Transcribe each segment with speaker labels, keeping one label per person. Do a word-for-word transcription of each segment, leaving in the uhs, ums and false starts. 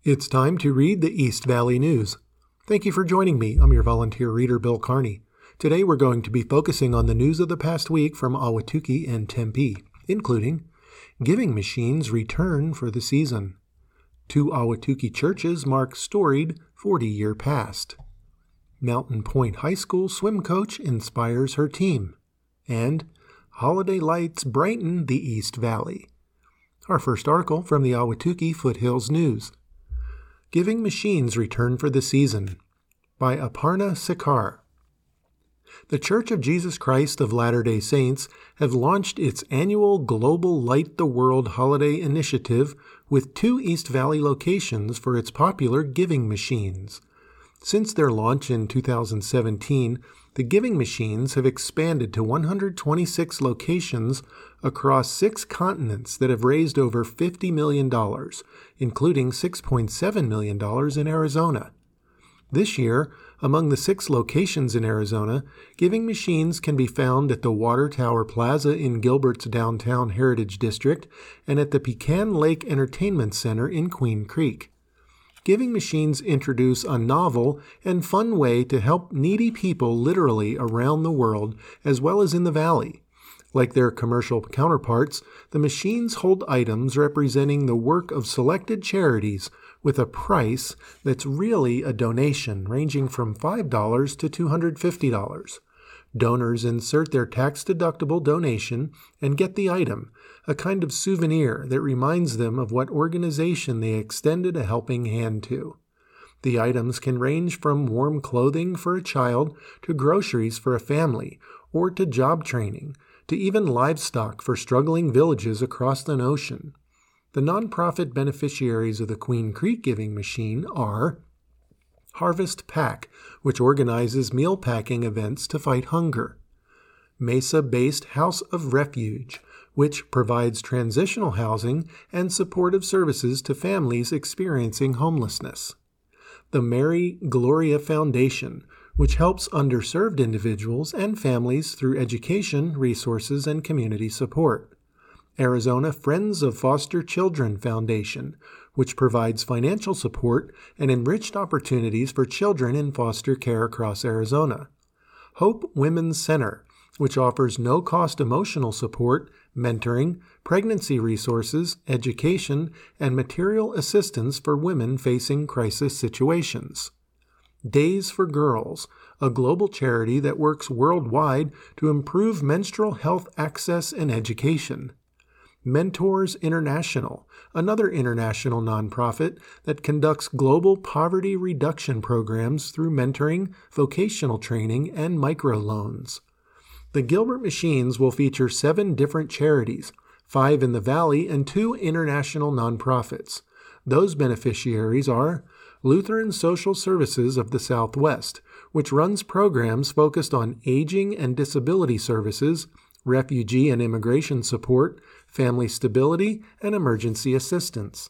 Speaker 1: It's time to read the East Valley News. Thank you for joining me. I'm your volunteer reader, Bill Carney. Today we're going to be focusing on the news of the past week from Ahwatukee and Tempe, including Giving Machines return for the season. Two Ahwatukee churches mark storied forty-year past. Mountain Point High School swim coach inspires her team. And holiday lights brighten the East Valley. Our first article from the Ahwatukee Foothills News. Giving Machines return for the season, by Aparna Sekar. The Church of Jesus Christ of Latter-day Saints have launched its annual Global Light the World holiday initiative with two East Valley locations for its popular Giving Machines. Since their launch in two thousand seventeen, the Giving Machines have expanded to one hundred twenty-six locations across six continents that have raised over fifty million dollars, including six point seven million dollars in Arizona. This year, among the six locations in Arizona, Giving Machines can be found at the Water Tower Plaza in Gilbert's downtown Heritage District and at the Pecan Lake Entertainment Center in Queen Creek. Giving Machines introduce a novel and fun way to help needy people literally around the world as well as in the valley. Like their commercial counterparts, the machines hold items representing the work of selected charities with a price that's really a donation ranging from five dollars to two hundred fifty dollars. Donors insert their tax-deductible donation and get the item, a kind of souvenir that reminds them of what organization they extended a helping hand to. The items can range from warm clothing for a child to groceries for a family, or to job training, to even livestock for struggling villages across an ocean. The nonprofit beneficiaries of the Queen Creek Giving Machine are Harvest Pack, which organizes meal packing events to fight hunger; Mesa-based House of Refuge, which provides transitional housing and supportive services to families experiencing homelessness; the Mary Gloria Foundation, which helps underserved individuals and families through education, resources, and community support; Arizona Friends of Foster Children Foundation, which provides financial support and enriched opportunities for children in foster care across Arizona; Hope Women's Center, which offers no-cost emotional support, mentoring, pregnancy resources, education, and material assistance for women facing crisis situations; Days for Girls, a global charity that works worldwide to improve menstrual health access and education; Mentors International, another international nonprofit that conducts global poverty reduction programs through mentoring, vocational training, and microloans. The Gilbert Machines will feature seven different charities, five in the Valley and two international nonprofits. Those beneficiaries are Lutheran Social Services of the Southwest, which runs programs focused on aging and disability services, refugee and immigration support, family stability, and emergency assistance;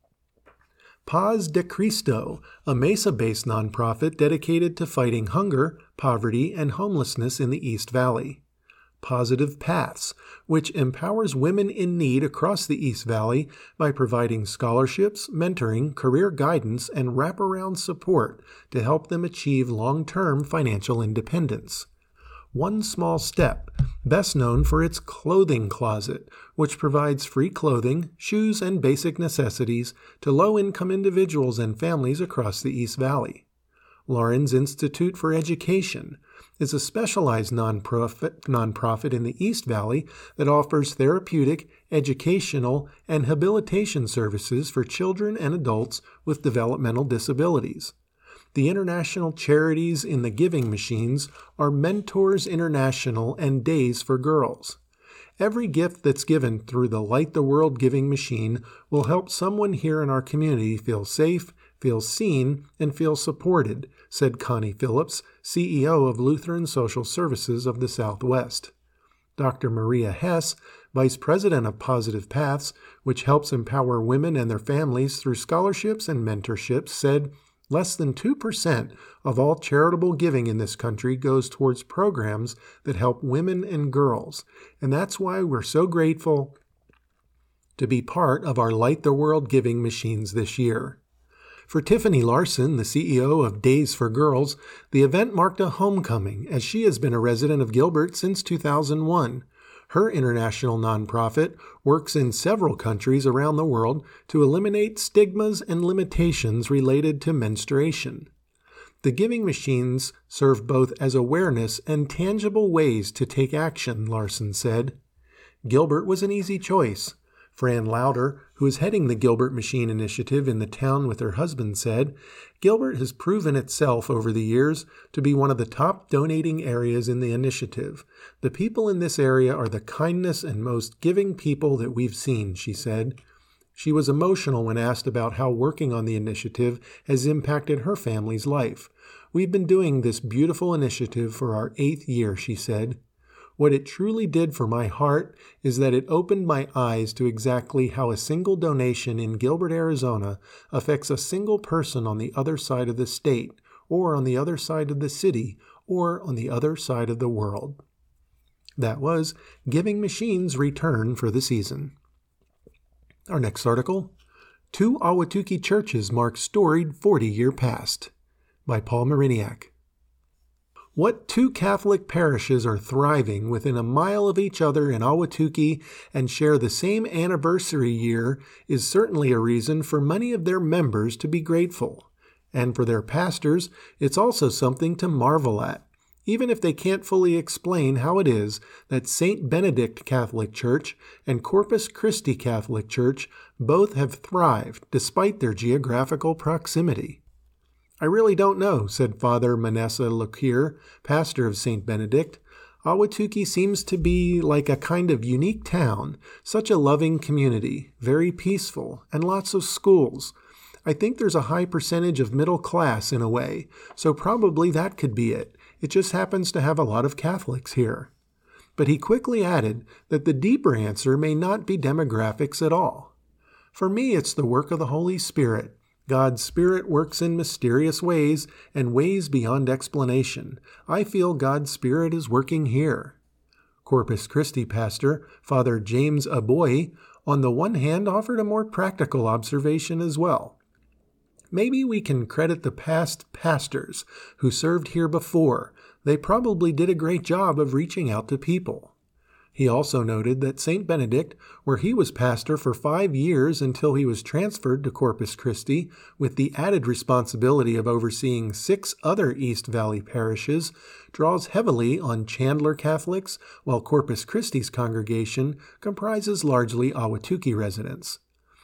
Speaker 1: Paz de Cristo, a Mesa-based nonprofit dedicated to fighting hunger, poverty, and homelessness in the East Valley; Positive Paths, which empowers women in need across the East Valley by providing scholarships, mentoring, career guidance, and wraparound support to help them achieve long-term financial independence; One Small Step, best known for its clothing closet, which provides free clothing, shoes, and basic necessities to low-income individuals and families across the East Valley; Lawrence Institute for Education is a specialized nonprofit, nonprofit in the East Valley that offers therapeutic, educational, and habilitation services for children and adults with developmental disabilities. The international charities in the Giving Machines are Mentors International and Days for Girls. Every gift that's given through the Light the World Giving Machine will help someone here in our community feel safe, feel seen, and feel supported, said Connie Phillips, C E O of Lutheran Social Services of the Southwest. Doctor Maria Hess, Vice President of Positive Paths, which helps empower women and their families through scholarships and mentorships, said, Less than two percent of all charitable giving in this country goes towards programs that help women and girls, and that's why we're so grateful to be part of our Light the World Giving Machines this year. For Tiffany Larson, the C E O of Days for Girls, the event marked a homecoming, as she has been a resident of Gilbert since two thousand one. Her international nonprofit works in several countries around the world to eliminate stigmas and limitations related to menstruation. The giving machines serve both as awareness and tangible ways to take action, Larson said. Gilbert was an easy choice. Fran Lauder, who is heading the Gilbert Machine Initiative in the town with her husband, said, Gilbert has proven itself over the years to be one of the top donating areas in the initiative. The people in this area are the kindest and most giving people that we've seen, she said. She was emotional when asked about how working on the initiative has impacted her family's life. We've been doing this beautiful initiative for our eighth year, she said. What it truly did for my heart is that it opened my eyes to exactly how a single donation in Gilbert, Arizona affects a single person on the other side of the state, or on the other side of the city, or on the other side of the world. That was Giving Machines' return for the season. Our next article, Two Ahwatukee Churches Mark Storied forty-Year Past, by Paul Mariniak. What two Catholic parishes are thriving within a mile of each other in Ahwatukee and share the same anniversary year is certainly a reason for many of their members to be grateful. And for their pastors, it's also something to marvel at, even if they can't fully explain how it is that Saint Benedict Catholic Church and Corpus Christi Catholic Church both have thrived despite their geographical proximity. I really don't know, said Father Manessa Lokier, pastor of Saint Benedict. Ahwatukee seems to be like a kind of unique town, such a loving community, very peaceful, and lots of schools. I think there's a high percentage of middle class in a way, so probably that could be it. It just happens to have a lot of Catholics here. But he quickly added that the deeper answer may not be demographics at all. For me, it's the work of the Holy Spirit. God's Spirit works in mysterious ways and ways beyond explanation. I feel God's Spirit is working here. Corpus Christi pastor, Father James Aboy, on the one hand offered a more practical observation as well. Maybe we can credit the past pastors who served here before. They probably did a great job of reaching out to people. He also noted that Saint Benedict, where he was pastor for five years until he was transferred to Corpus Christi, with the added responsibility of overseeing six other East Valley parishes, draws heavily on Chandler Catholics, while Corpus Christi's congregation comprises largely Ahwatukee residents.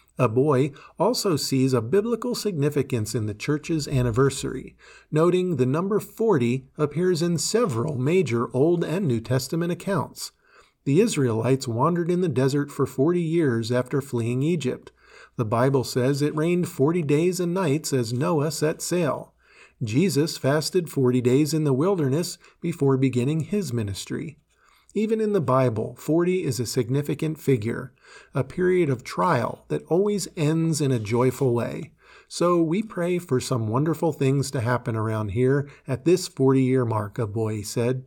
Speaker 1: Aboy also sees a biblical significance in the church's anniversary, noting the number forty appears in several major Old and New Testament accounts. The Israelites wandered in the desert for forty years after fleeing Egypt. The Bible says it rained forty days and nights as Noah set sail. Jesus fasted forty days in the wilderness before beginning his ministry. Even in the Bible, forty is a significant figure, a period of trial that always ends in a joyful way. So we pray for some wonderful things to happen around here at this forty-year mark, Aboy said.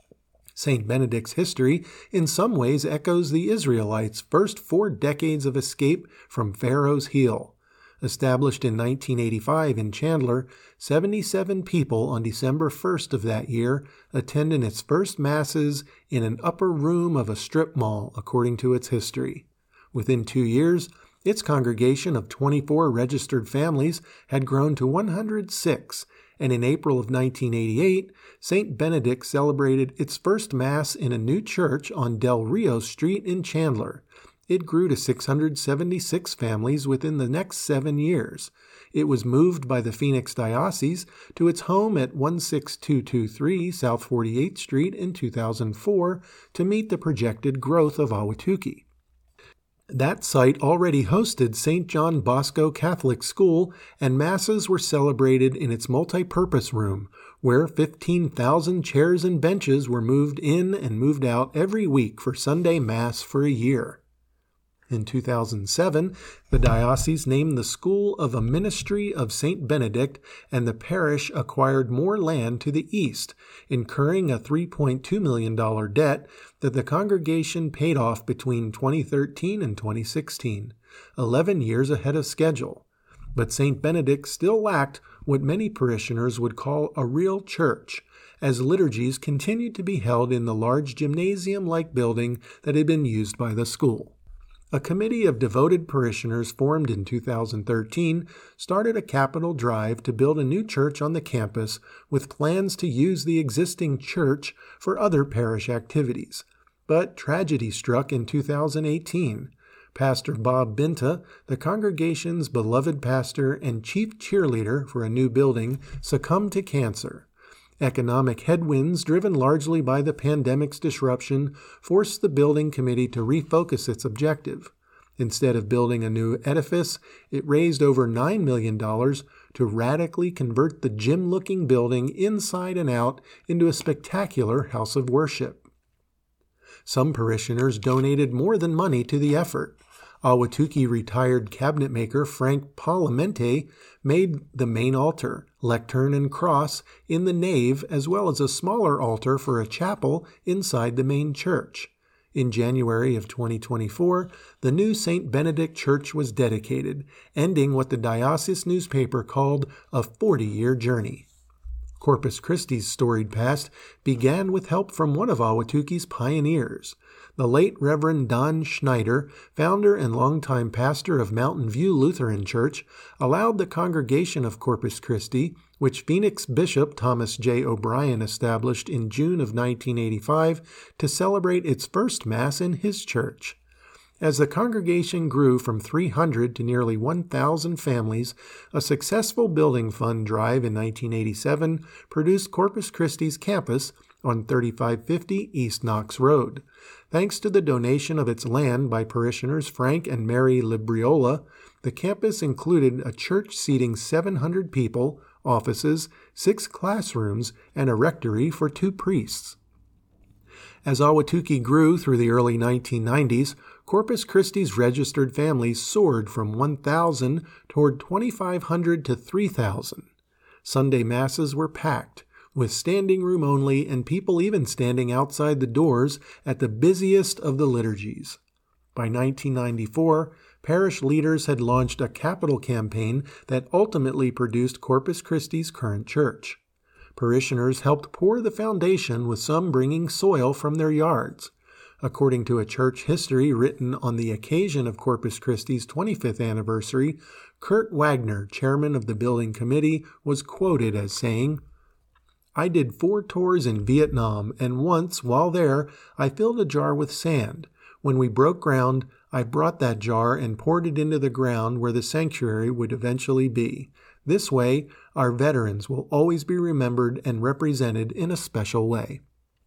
Speaker 1: Saint Benedict's history in some ways echoes the Israelites' first four decades of escape from Pharaoh's heel. Established in nineteen eighty-five in Chandler, seventy-seven people on December first of that year attended its first masses in an upper room of a strip mall, according to its history. Within two years, its congregation of twenty-four registered families had grown to one hundred six, and in April of nineteen eighty-eight, Saint Benedict celebrated its first Mass in a new church on Del Rio Street in Chandler. It grew to six hundred seventy-six families within the next seven years. It was moved by the Phoenix Diocese to its home at one six two two three South forty-eighth Street in two thousand four to meet the projected growth of Ahwatukee. That site already hosted Saint John Bosco Catholic School, and Masses were celebrated in its multi-purpose room, where fifteen thousand chairs and benches were moved in and moved out every week for Sunday Mass for a year. In two thousand seven, the diocese named the school of a ministry of Saint Benedict, and the parish acquired more land to the east, incurring a three point two million dollars debt that the congregation paid off between twenty thirteen and twenty sixteen, eleven years ahead of schedule. But Saint Benedict still lacked what many parishioners would call a real church, as liturgies continued to be held in the large gymnasium-like building that had been used by the school. A committee of devoted parishioners formed in two thousand thirteen started a capital drive to build a new church on the campus with plans to use the existing church for other parish activities. But tragedy struck in two thousand eighteen. Pastor Bob Binta, the congregation's beloved pastor and chief cheerleader for a new building, succumbed to cancer. Economic headwinds, driven largely by the pandemic's disruption, forced the building committee to refocus its objective. Instead of building a new edifice, it raised over nine million dollars to radically convert the gym-looking building inside and out into a spectacular house of worship. Some parishioners donated more than money to the effort. Ahwatukee retired cabinetmaker Frank Palamente made the main altar, lectern, and cross in the nave, as well as a smaller altar for a chapel inside the main church. In January of twenty twenty-four, the new Saint Benedict Church was dedicated, ending what the diocese newspaper called a forty-year journey. Corpus Christi's storied past began with help from one of Ahwatukee's pioneers. The late Reverend Don Schneider, founder and longtime pastor of Mountain View Lutheran Church, allowed the congregation of Corpus Christi, which Phoenix Bishop Thomas J. O'Brien established in June of nineteen eighty-five, to celebrate its first Mass in his church. As the congregation grew from three hundred to nearly one thousand families, a successful building fund drive in nineteen eighty-seven produced Corpus Christi's campus on thirty-five fifty East Knox Road. Thanks to the donation of its land by parishioners Frank and Mary Libriola, the campus included a church seating seven hundred people, offices, six classrooms, and a rectory for two priests. As Ahwatukee grew through the early nineteen nineties, Corpus Christi's registered families soared from one thousand toward twenty-five hundred to three thousand. Sunday Masses were packed, with standing room only and people even standing outside the doors at the busiest of the liturgies. By nineteen ninety-four, parish leaders had launched a capital campaign that ultimately produced Corpus Christi's current church. Parishioners helped pour the foundation, with some bringing soil from their yards. According to a church history written on the occasion of Corpus Christi's twenty-fifth anniversary, Kurt Wagner, chairman of the building committee, was quoted as saying, "I did four tours in Vietnam, and once, while there, I filled a jar with sand. When we broke ground, I brought that jar and poured it into the ground where the sanctuary would eventually be. This way, our veterans will always be remembered and represented in a special way."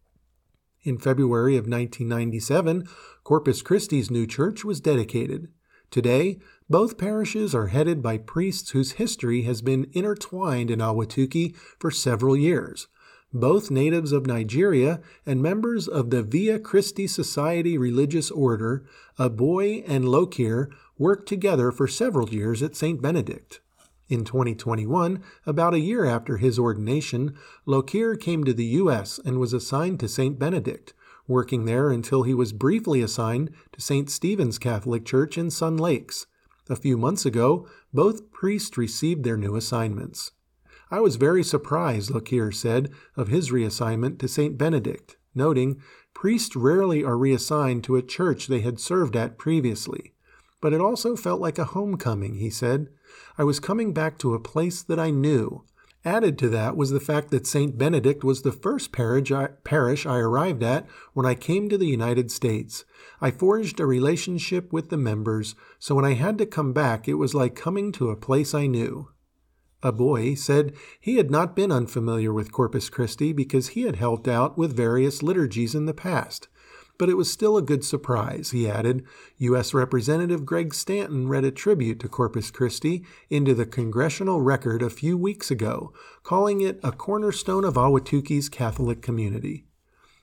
Speaker 1: In February of nineteen ninety-seven, Corpus Christi's new church was dedicated. Today, both parishes are headed by priests whose history has been intertwined in Ahwatukee for several years. Both natives of Nigeria and members of the Via Christi Society religious order, Aboy and Lokir, worked together for several years at Saint Benedict. In twenty twenty-one, about a year after his ordination, Lokir came to the U S and was assigned to Saint Benedict, working there until he was briefly assigned to Saint Stephen's Catholic Church in Sun Lakes. A few months ago, both priests received their new assignments. "I was very surprised," Lokir said, of his reassignment to Saint Benedict, noting, "Priests rarely are reassigned to a church they had served at previously. But it also felt like a homecoming," he said. "I was coming back to a place that I knew." Added to that was the fact that Saint Benedict was the first parish I, parish I arrived at when I came to the United States. I forged a relationship with the members, so when I had to come back, it was like coming to a place I knew. Aboy said he had not been unfamiliar with Corpus Christi because he had helped out with various liturgies in the past. But it was still a good surprise, he added. U S Representative Greg Stanton read a tribute to Corpus Christi into the Congressional Record a few weeks ago, calling it a cornerstone of Ahwatukee's Catholic community.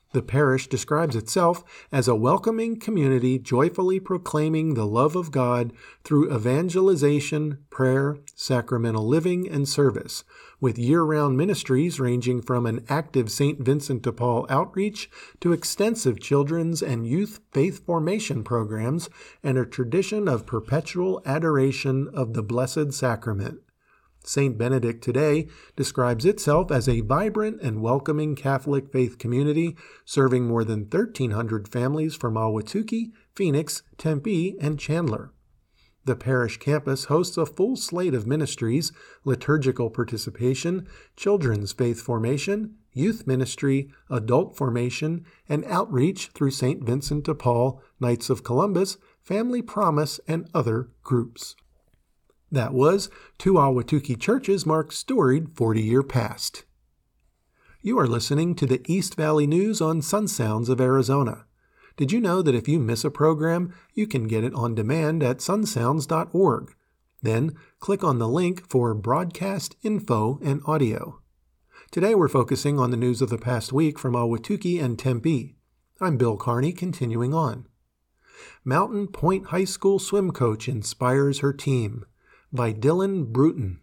Speaker 1: The parish describes itself as a welcoming community joyfully proclaiming the love of God through evangelization, prayer, sacramental living, and service, with year-round ministries ranging from an active Saint Vincent de Paul outreach to extensive children's and youth faith formation programs and a tradition of perpetual adoration of the Blessed Sacrament. Saint Benedict today describes itself as a vibrant and welcoming Catholic faith community, serving more than thirteen hundred families from Ahwatukee, Phoenix, Tempe, and Chandler. The parish campus hosts a full slate of ministries, liturgical participation, children's faith formation, youth ministry, adult formation, and outreach through Saint Vincent de Paul, Knights of Columbus, Family Promise, and other groups. That was Two Ahwatukee Churches Mark Storied forty-year Past. You are listening to the East Valley News on Sun Sounds of Arizona. Did you know that if you miss a program, you can get it on demand at sun sounds dot org? Then click on the link for broadcast info and audio. Today we're focusing on the news of the past week from Ahwatukee and Tempe. I'm Bill Carney, continuing on. Mountain Point High School swim coach inspires her team, by Dylan Bruton.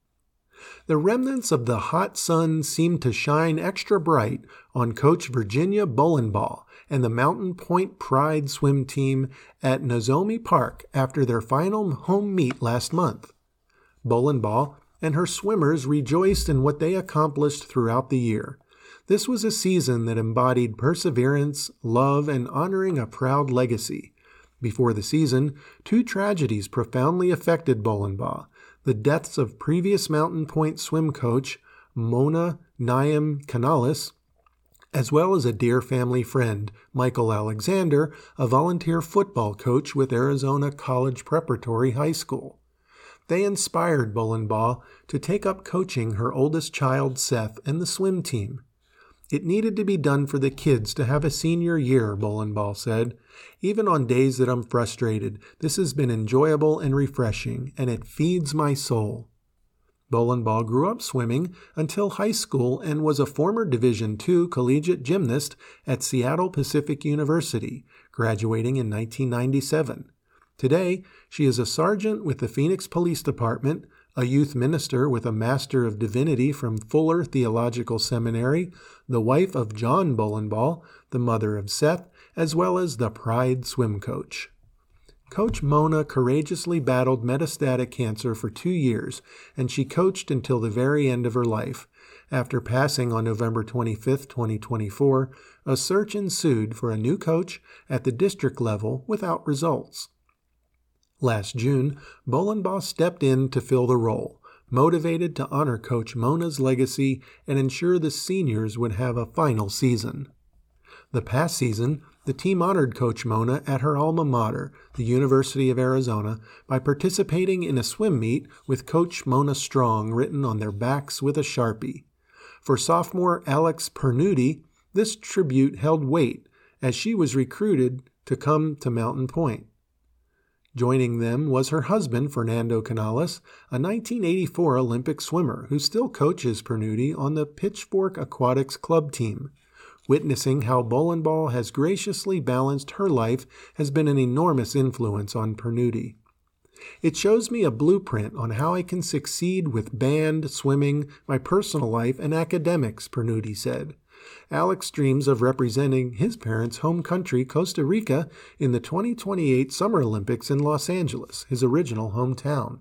Speaker 1: The remnants of the hot sun seemed to shine extra bright on Coach Virginia Bolenbaugh and the Mountain Point Pride swim team at Nozomi Park after their final home meet last month. Bolenbaugh and her swimmers rejoiced in what they accomplished throughout the year. This was a season that embodied perseverance, love, and honoring a proud legacy. Before the season, two tragedies profoundly affected Bolenbaugh: the deaths of previous Mountain Point swim coach Mona Naim Canales, as well as a dear family friend, Michael Alexander, a volunteer football coach with Arizona College Preparatory High School. They inspired Bolenbaugh to take up coaching her oldest child, Seth, and the swim team. It needed to be done for the kids to have a senior year, Bolenbaugh said. Even on days that I'm frustrated, this has been enjoyable and refreshing, and it feeds my soul. Bolenbaugh grew up swimming until high school and was a former Division two collegiate gymnast at Seattle Pacific University, graduating in nineteen ninety-seven. Today, she is a sergeant with the Phoenix Police Department, a youth minister with a Master of Divinity from Fuller Theological Seminary, the wife of John Bolenbaugh, the mother of Seth, as well as the Pride swim coach. Coach Mona courageously battled metastatic cancer for two years, and she coached until the very end of her life. After passing on November twenty-fifth, twenty twenty-four, a search ensued for a new coach at the district level without results. Last June, Bolenbaugh stepped in to fill the role, motivated to honor Coach Mona's legacy and ensure the seniors would have a final season. The past season, the team honored Coach Mona at her alma mater, the University of Arizona, by participating in a swim meet with Coach Mona Strong written on their backs with a Sharpie. For sophomore Alex Pernuti, this tribute held weight as she was recruited to come to Mountain Point. Joining them was her husband, Fernando Canales, a nineteen eighty-four Olympic swimmer who still coaches Pernuti on the Pitchfork Aquatics Club team. Witnessing how Bolenbaugh has graciously balanced her life has been an enormous influence on Pernuti. It shows me a blueprint on how I can succeed with band, swimming, my personal life, and academics, Pernuti said. Alex dreams of representing his parents' home country, Costa Rica, in the twenty twenty-eight Summer Olympics in Los Angeles, his original hometown.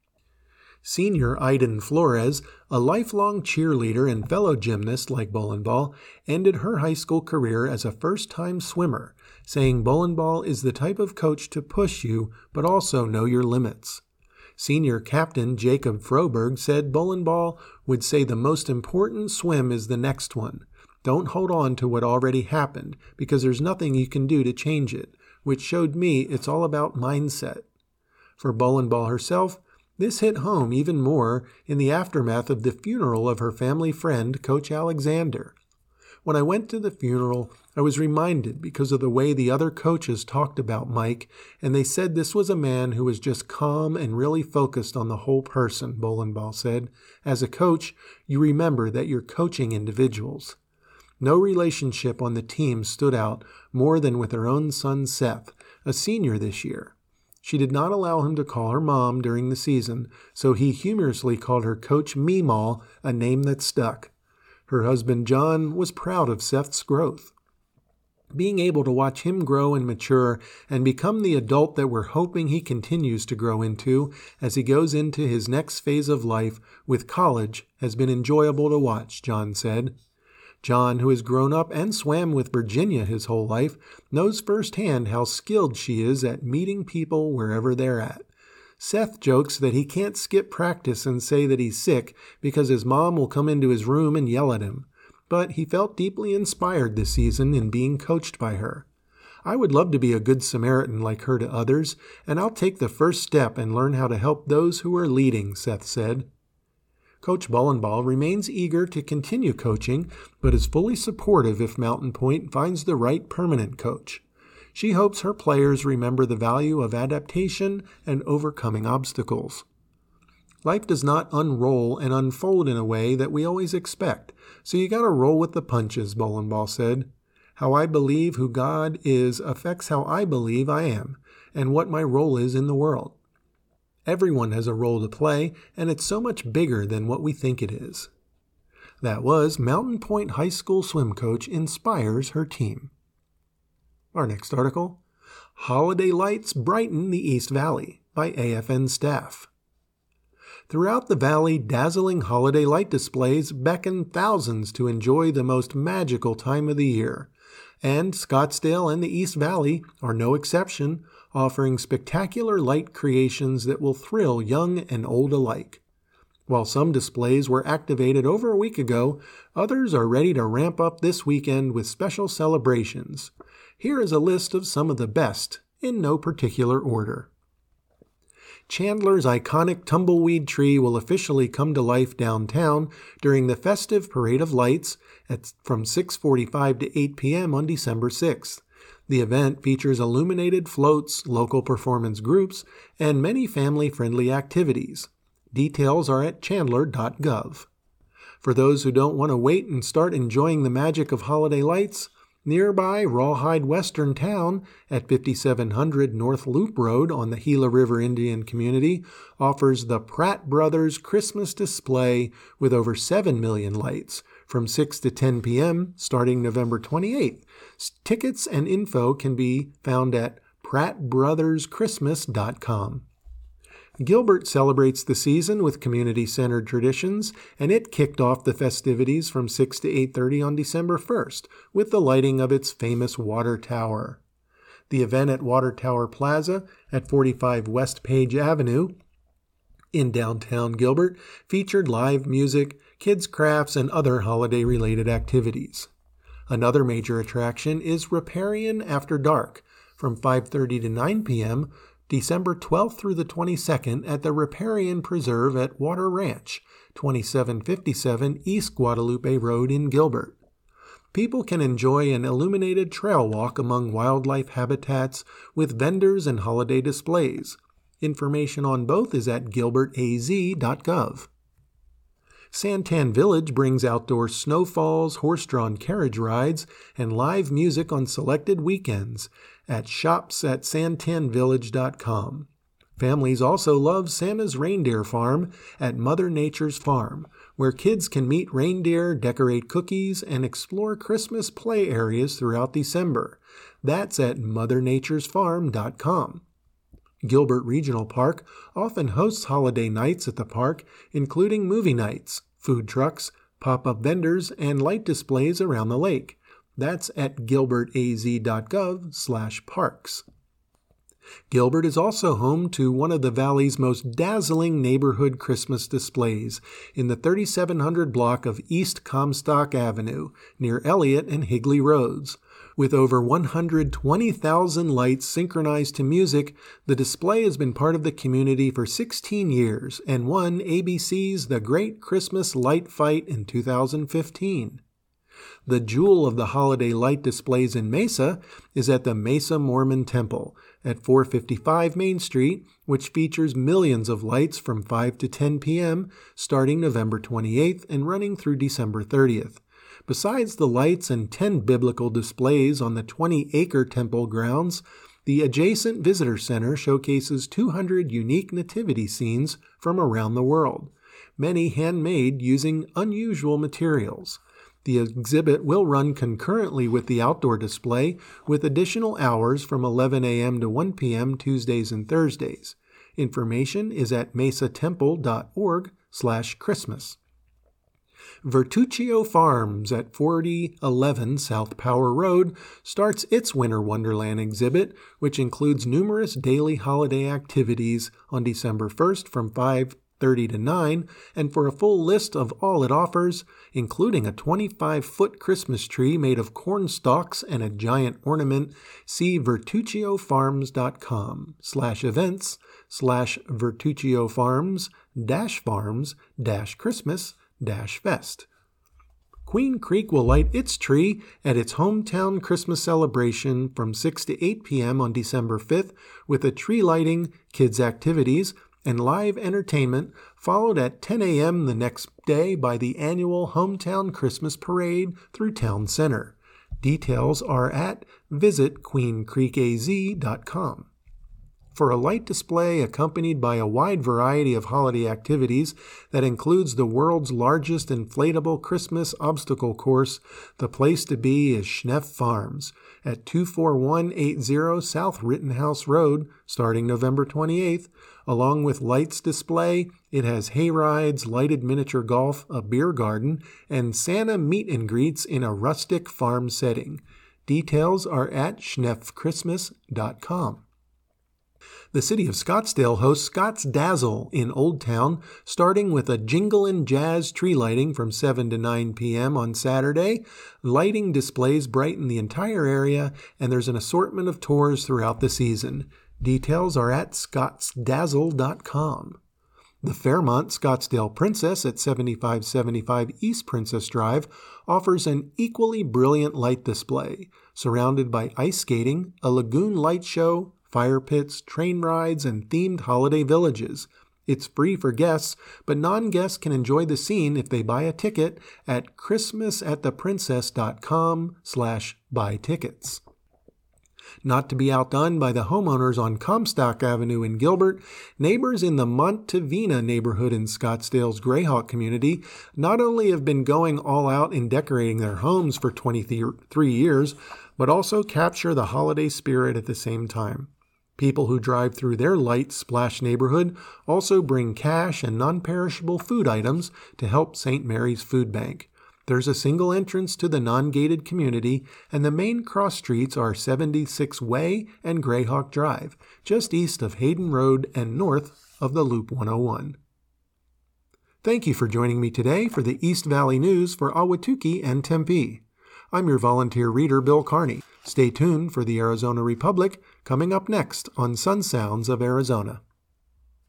Speaker 1: Senior Aiden Flores, a lifelong cheerleader and fellow gymnast like Bolenbaugh, ended her high school career as a first-time swimmer, saying Bolenbaugh is the type of coach to push you, but also know your limits. Senior captain Jacob Froberg said Bolenbaugh would say the most important swim is the next one. Don't hold on to what already happened, because there's nothing you can do to change it, which showed me it's all about mindset. For Bolenbaugh herself, this hit home even more in the aftermath of the funeral of her family friend, Coach Alexander. When I went to the funeral, I was reminded because of the way the other coaches talked about Mike, and they said this was a man who was just calm and really focused on the whole person, Bolenbaugh said. As a coach, you remember that you're coaching individuals. No relationship on the team stood out more than with her own son Seth, a senior this year. She did not allow him to call her mom during the season, so he humorously called her Coach Meemaw, a name that stuck. Her husband John was proud of Seth's growth. Being able to watch him grow and mature and become the adult that we're hoping he continues to grow into as he goes into his next phase of life with college has been enjoyable to watch, John said. John, who has grown up and swam with Virginia his whole life, knows firsthand how skilled she is at meeting people wherever they're at. Seth jokes that he can't skip practice and say that he's sick because his mom will come into his room and yell at him. But he felt deeply inspired this season in being coached by her. I would love to be a good Samaritan like her to others, and I'll take the first step and learn how to help those who are leading, Seth said. Coach Bullenball remains eager to continue coaching, but is fully supportive if Mountain Point finds the right permanent coach. She hopes her players remember the value of adaptation and overcoming obstacles. Life does not unroll and unfold in a way that we always expect, so you gotta roll with the punches, Bullenball said. How I believe who God is affects how I believe I am, and what my role is in the world. Everyone has a role to play, and it's so much bigger than what we think it is. That was Mountain Point High School swim coach inspires her team. Our next article, Holiday Lights Brighten the East Valley by A F N staff. Throughout the valley, dazzling holiday light displays beckon thousands to enjoy the most magical time of the year. And Scottsdale and the East Valley are no exception, offering spectacular light creations that will thrill young and old alike. While some displays were activated over a week ago, others are ready to ramp up this weekend with special celebrations. Here is a list of some of the best, in no particular order. Chandler's iconic tumbleweed tree will officially come to life downtown during the festive Parade of Lights at, from six forty-five to eight p.m. on December sixth. The event features illuminated floats, local performance groups, and many family-friendly activities. Details are at chandler dot gov. For those who don't want to wait and start enjoying the magic of holiday lights, nearby Rawhide Western Town at fifty-seven hundred North Loop Road on the Gila River Indian Community offers the Pratt Brothers Christmas Display with over seven million lights from six to ten p.m. starting November twenty-eighth. Tickets and info can be found at pratt brothers christmas dot com. Gilbert celebrates the season with community-centered traditions, and it kicked off the festivities from six to eight thirty on December first with the lighting of its famous water tower. The event at Water Tower Plaza at forty-five West Page Avenue in downtown Gilbert featured live music, kids' crafts, and other holiday-related activities. Another major attraction is Riparian After Dark from five thirty to nine p.m., December twelfth through the twenty-second at the Riparian Preserve at Water Ranch, twenty-seven fifty-seven East Guadalupe Road in Gilbert. People can enjoy an illuminated trail walk among wildlife habitats with vendors and holiday displays. Information on both is at gilbert a z dot gov. Santan Village brings outdoor snowfalls, horse-drawn carriage rides, and live music on selected weekends at shops at santan village dot com. Families also love Santa's Reindeer Farm at Mother Nature's Farm, where kids can meet reindeer, decorate cookies, and explore Christmas play areas throughout December. That's at mother natures farm dot com. Gilbert Regional Park often hosts holiday nights at the park, including movie nights, food trucks, pop-up vendors, and light displays around the lake. That's at gilbert a z dot gov slash parks. Gilbert is also home to one of the valley's most dazzling neighborhood Christmas displays in the thirty-seven hundred block of East Comstock Avenue near Elliott and Higley Roads. With over one hundred twenty thousand lights synchronized to music, the display has been part of the community for sixteen years and won A B C's The Great Christmas Light Fight in two thousand fifteen. The jewel of the holiday light displays in Mesa is at the Mesa Mormon Temple at four fifty-five Main Street, which features millions of lights from five to ten p.m. starting November twenty-eighth and running through December thirtieth. Besides the lights and ten biblical displays on the twenty-acre temple grounds, the adjacent visitor center showcases two hundred unique nativity scenes from around the world, many handmade using unusual materials. The exhibit will run concurrently with the outdoor display, with additional hours from eleven a.m. to one p.m. Tuesdays and Thursdays. Information is at mesatemple.org slash Christmas. Vertuccio Farms at forty eleven South Power Road starts its Winter Wonderland exhibit, which includes numerous daily holiday activities on December first from five thirty to nine, and for a full list of all it offers, including a twenty-five foot Christmas tree made of corn stalks and a giant ornament, see vertucciofarms.com slash events slash vertucciofarms dash farms dash Christmas dash fest. Queen Creek will light its tree at its hometown Christmas celebration from six to eight p.m. on December fifth with a tree lighting, kids' activities, and live entertainment, followed at ten a.m. the next day by the annual Hometown Christmas Parade through Town Center. Details are at visit queen creek a z dot com. For a light display accompanied by a wide variety of holiday activities that includes the world's largest inflatable Christmas obstacle course, the place to be is Schneff Farms at two four one eight zero South Rittenhouse Road, starting November twenty-eighth. Along with lights display, it has hay rides, lighted miniature golf, a beer garden, and Santa meet and greets in a rustic farm setting. Details are at schneff christmas dot com. The city of Scottsdale hosts Scott's Dazzle in Old Town, starting with a jingle and jazz tree lighting from seven to nine p.m. on Saturday. Lighting displays brighten the entire area, and there's an assortment of tours throughout the season. Details are at scotts dazzle dot com. The Fairmont Scottsdale Princess at seventy-five seventy-five East Princess Drive offers an equally brilliant light display, surrounded by ice skating, a lagoon light show, fire pits, train rides, and themed holiday villages. It's free for guests, but non-guests can enjoy the scene if they buy a ticket at christmas at the princess dot com slash buy tickets. Not to be outdone by the homeowners on Comstock Avenue in Gilbert, neighbors in the Montevina neighborhood in Scottsdale's Grayhawk community not only have been going all out in decorating their homes for twenty-three years, but also capture the holiday spirit at the same time. People who drive through their light splash neighborhood also bring cash and non-perishable food items to help Saint Mary's Food Bank. There's a single entrance to the non-gated community, and the main cross streets are seventy-six Way and Grayhawk Drive, just east of Hayden Road and north of the Loop one oh one. Thank you for joining me today for the East Valley News for Ahwatukee and Tempe. I'm your volunteer reader, Bill Carney. Stay tuned for the Arizona Republic, coming up next on Sun Sounds of Arizona.